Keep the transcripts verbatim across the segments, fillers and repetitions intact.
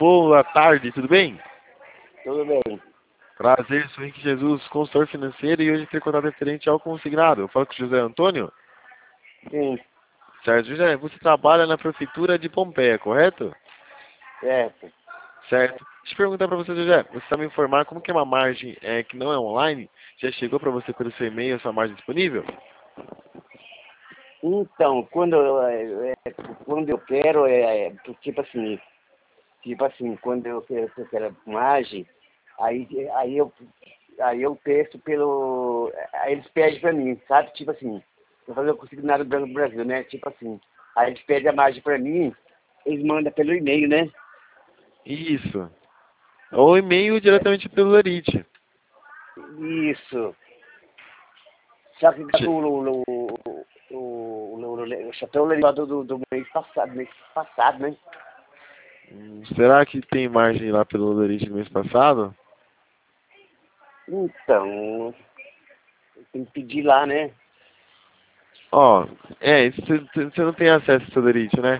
boa tarde, tudo bem? Tudo bem. Prazer, sou Henrique Jesus, consultor financeiro, e hoje ter contato referente ao consignado. Eu falo com o José Antônio? Sim, Certo, José, você trabalha na prefeitura de Pompeia, correto? certo. Certo. Deixa eu perguntar para você, José, você sabe me informar como que é uma margem é, que não é online? Já chegou para você pelo seu e-mail essa margem disponível? Então, quando eu, é, é, quando eu quero, é, é, tipo assim, tipo assim, quando eu quero, eu quero imagem, aí, aí, eu, aí eu peço pelo. Aí eles pedem pra mim, sabe? Tipo assim, eu fazer o consignado do Banco do Brasil, né? Tipo assim, aí eles pedem a margem pra mim, eles mandam pelo e-mail, né? Isso. Ou e-mail diretamente pelo Lorite. Isso. Só que Che- o, o, o, o, o, o chapéu lá do, do, do mês passado, mês passado, né? Hum, Será que tem margem lá pelo Lorite no mês passado? Então, tem que pedir lá, né? Ó, é, isso você você não tem acesso ao Lorite, né?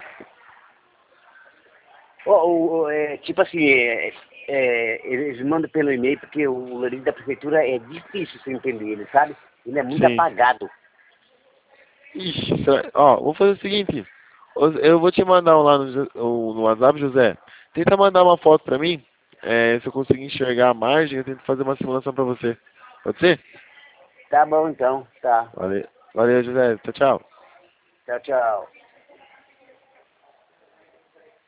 Ó, o, o, é, tipo assim, é, é, eles mandam pelo e-mail porque o Lourinho da prefeitura é difícil você entender ele, sabe? Ele é muito Sim. apagado. Ixi, será- ó, vou fazer o seguinte. Eu eu vou te mandar um lá no, Jo- um- no WhatsApp, José. Tenta mandar uma foto pra mim. É, se eu conseguir enxergar a margem, eu tento fazer uma simulação pra você. Pode ser? Tá bom então, tá. Valeu, valeu, José. Tchau, tchau. Tchau, tchau.